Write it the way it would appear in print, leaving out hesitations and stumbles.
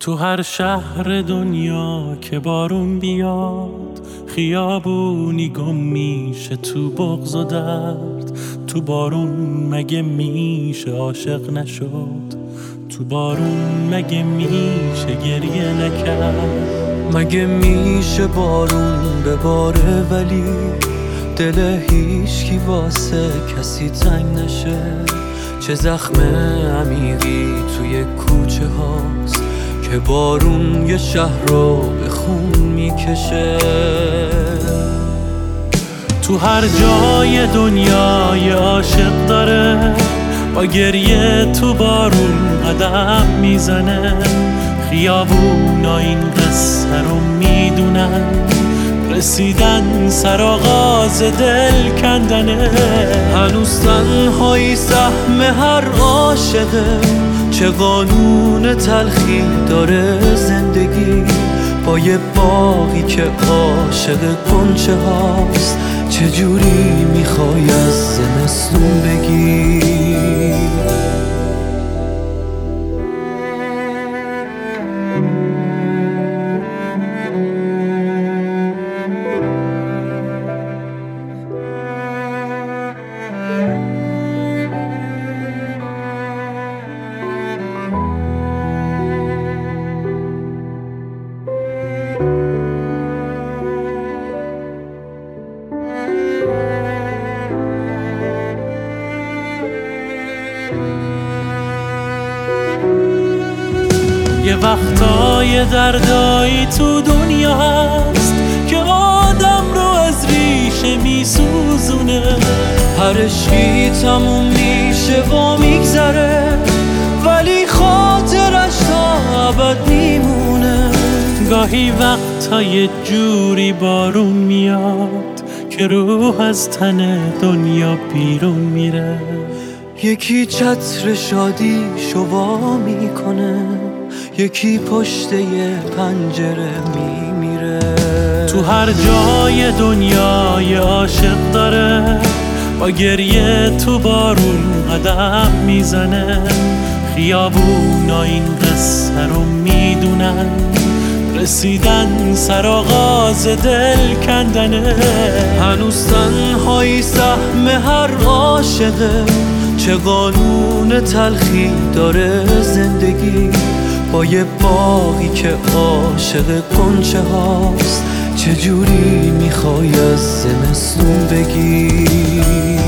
تو هر شهر دنیا که بارون بیاد، خیابونی گم میشه تو بغض و درد. تو بارون مگه میشه عاشق نشد؟ تو بارون مگه میشه گریه نکرد؟ مگه میشه بارون بباره ولی دل هیچکی واسه کسی تنگ نشه؟ چه زخم عمیقی توی کوچه هاست که بارون یه شهر رو به خون میکشه. تو هر جای دنیا یه عاشق داره، با گریه تو بارون قدم میزنه. خیابونا این قصه رو میدونن، رسیدن سر آغاز دل کندنه. هنوز تنهایی سهم هر عاشقه، چه قانون تلخی داره زندگی. با یه باغی که عاشق کنچه هاست، چجوری میخوای از زمستون بگی؟ یه وقتای دردایی تو دنیا هست که آدم رو از ریشه میسوزونه. هر عشقی تموم میشه و میگذره، ولی خاطرش تا ابد میمونه. گاهی وقتا یه جوری بارون میاد که روح از تن دنیا بیرون میره. یکی چتر شادی شوا میکنه، یکی پشت یه پنجره میمیره. تو هر جای دنیا یه عاشق داره، با گریه تو بارون قدم میزنه. خیابونا این قصه رو میدونن، رسیدن سر آغاز دل کندنه. هنوز تنهایی سهم هر عاشقه، چه قانون تلخی داره زندگی. با یه باغی که عاشق کنچه هاست، چجوری میخوای از زمستون بگی؟